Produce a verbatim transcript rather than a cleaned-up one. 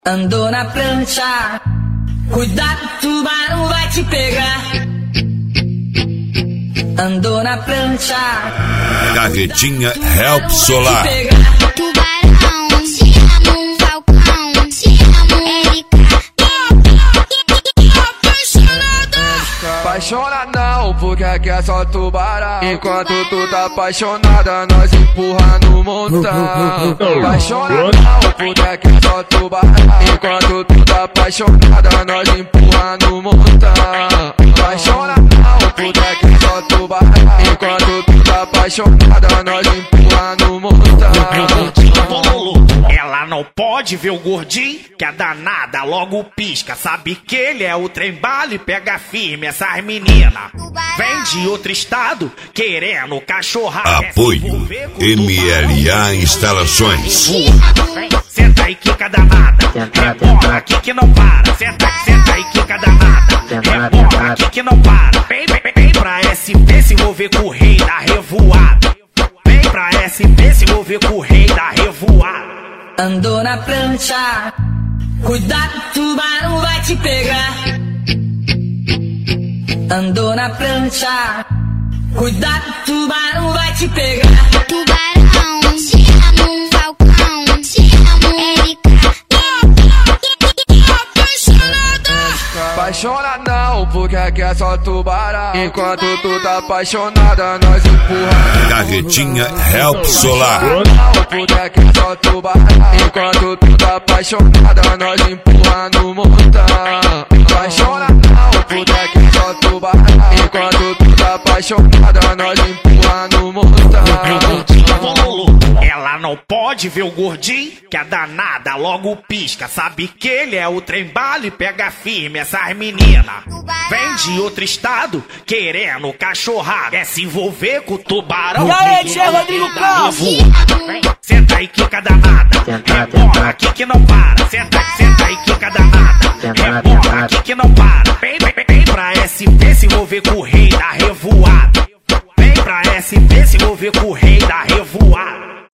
Andou na prancha, cuidado, tubarão vai te pegar. Andou na prancha, Carretinha Help Solar. Tubarão, te amo, Falcão, te amo, Erika. Apaixona não, porque aqui é só tubarão. Enquanto tu tá apaixonada, nós empurra no montão. Apaixona não, porque aqui é só tubarão. Enquanto tu tá apaixonada, nós empurra no montão. Apaixona não, porque aqui é só tubarão. Enquanto tu tá apaixonada, nós empurra no montão. Ela não pode ver o gordinho, que é danada, logo pisca. Sabe que ele é o trem bala e pega firme essas meninas. Vem de outro estado, querendo cachorrar. Apoio M L A Instalações. Vem, senta aí, quica danada. Rebola aqui que não para. Senta, senta aí, quica danada. Rebola aqui que não para. Vem, vem, vem pra S P se envolver com o rei da revoada. Vem pra S P se envolver com o rei da revoada. Andou na prancha, cuidado, tubarão vai te pegar. Andou na prancha, cuidado, tubarão vai te pegar. Tubarão, te amo, Falcão, te amo, Erika. Apaixona não, porque aqui é só tubarão. Enquanto tu tá apaixonada, nós empurra. Carretinha Help Solar. Não, porque aqui é só tubarão. Enquanto tu tá apaixonada, nós empurra no montão. Apaixona não, porque aqui é só tubarão. Enquanto tu tá apaixonada, nós empurra no montão. Ela não pode ver o gordinho, que é danada, logo pisca. Sabe que ele é o trem bala e pega firme essas meninas. Vem de outro estado, querendo cachorrar. Quer se envolver com o tubarão. E aí, Tchê Rodrigo Campos? Vem, senta aí, quica danada. Rebola aqui que não para. Senta, senta aí, quica danada. Rebola aqui que não para. Vem, vem, vem pra S P se envolver com o rei da revoada. Vem pra S P se envolver com o rei da revoada.